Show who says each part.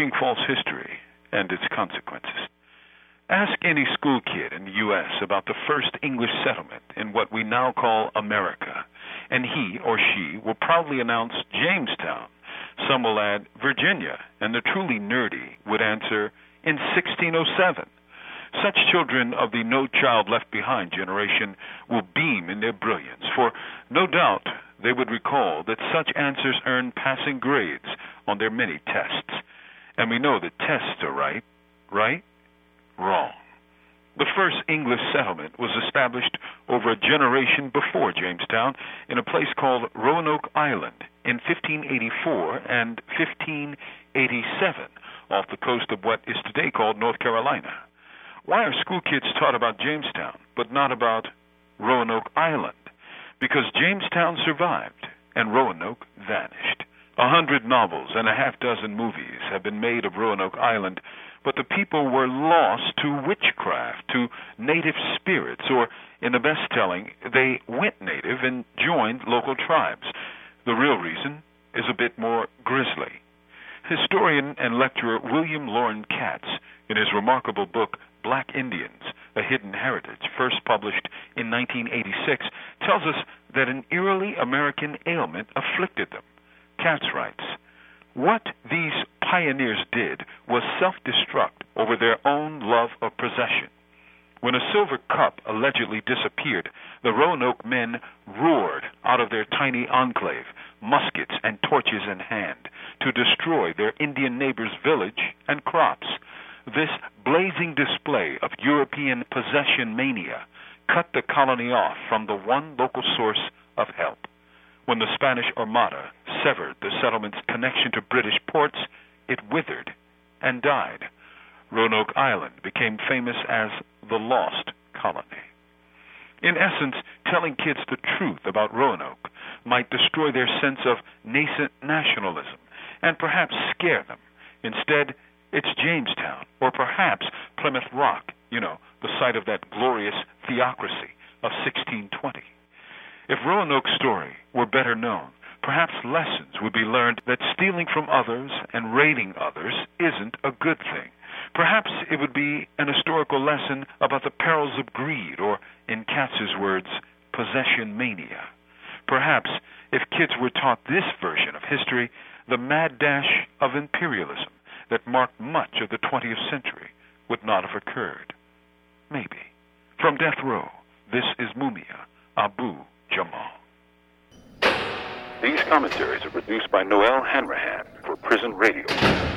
Speaker 1: teaching false history and its consequences. Ask any school kid in the U.S. about the first English settlement in what we now call America, and he or she will proudly announce Jamestown. Some will add Virginia, and the truly nerdy would answer in 1607. Such children of the No Child Left Behind generation will beam in their brilliance, for no doubt they would recall that such answers earn passing grades on their many tests. And we know that tests are right? Wrong. The first English settlement was established over a generation before Jamestown in a place called Roanoke Island in 1584 and 1587 off the coast of what is today called North Carolina. Why are school kids taught about Jamestown but not about Roanoke Island? Because Jamestown survived and Roanoke vanished. 100 novels and a half-dozen movies have been made of Roanoke Island, but the people were lost to witchcraft, to native spirits, or, in the best telling, they went native and joined local tribes. The real reason is a bit more grisly. Historian and lecturer William Loren Katz, in his remarkable book Black Indians, A Hidden Heritage, first published in 1986, tells us that an eerily American ailment afflicted them. Katz writes, "What these pioneers did was self-destruct over their own love of possession. When a silver cup allegedly disappeared, the Roanoke men roared out of their tiny enclave, muskets and torches in hand, to destroy their Indian neighbor's village and crops. This blazing display of European possession mania cut the colony off from the one local source of help. When the Spanish Armada severed the settlement's connection to British ports, it withered and died. Roanoke Island became famous as the Lost Colony." In essence, telling kids the truth about Roanoke might destroy their sense of nascent nationalism and perhaps scare them. Instead, it's Jamestown, or perhaps Plymouth Rock, the site of that glorious theocracy of 1620. If Roanoke's story were better known, perhaps lessons would be learned that stealing from others and raiding others isn't a good thing. Perhaps it would be an historical lesson about the perils of greed, or, in Katz's words, possession mania. Perhaps, if kids were taught this version of history, the mad dash of imperialism that marked much of the 20th century would not have occurred. Maybe. From Death Row, this is Mumia Abu Jamal. These commentaries are produced by Noel Hanrahan for Prison Radio.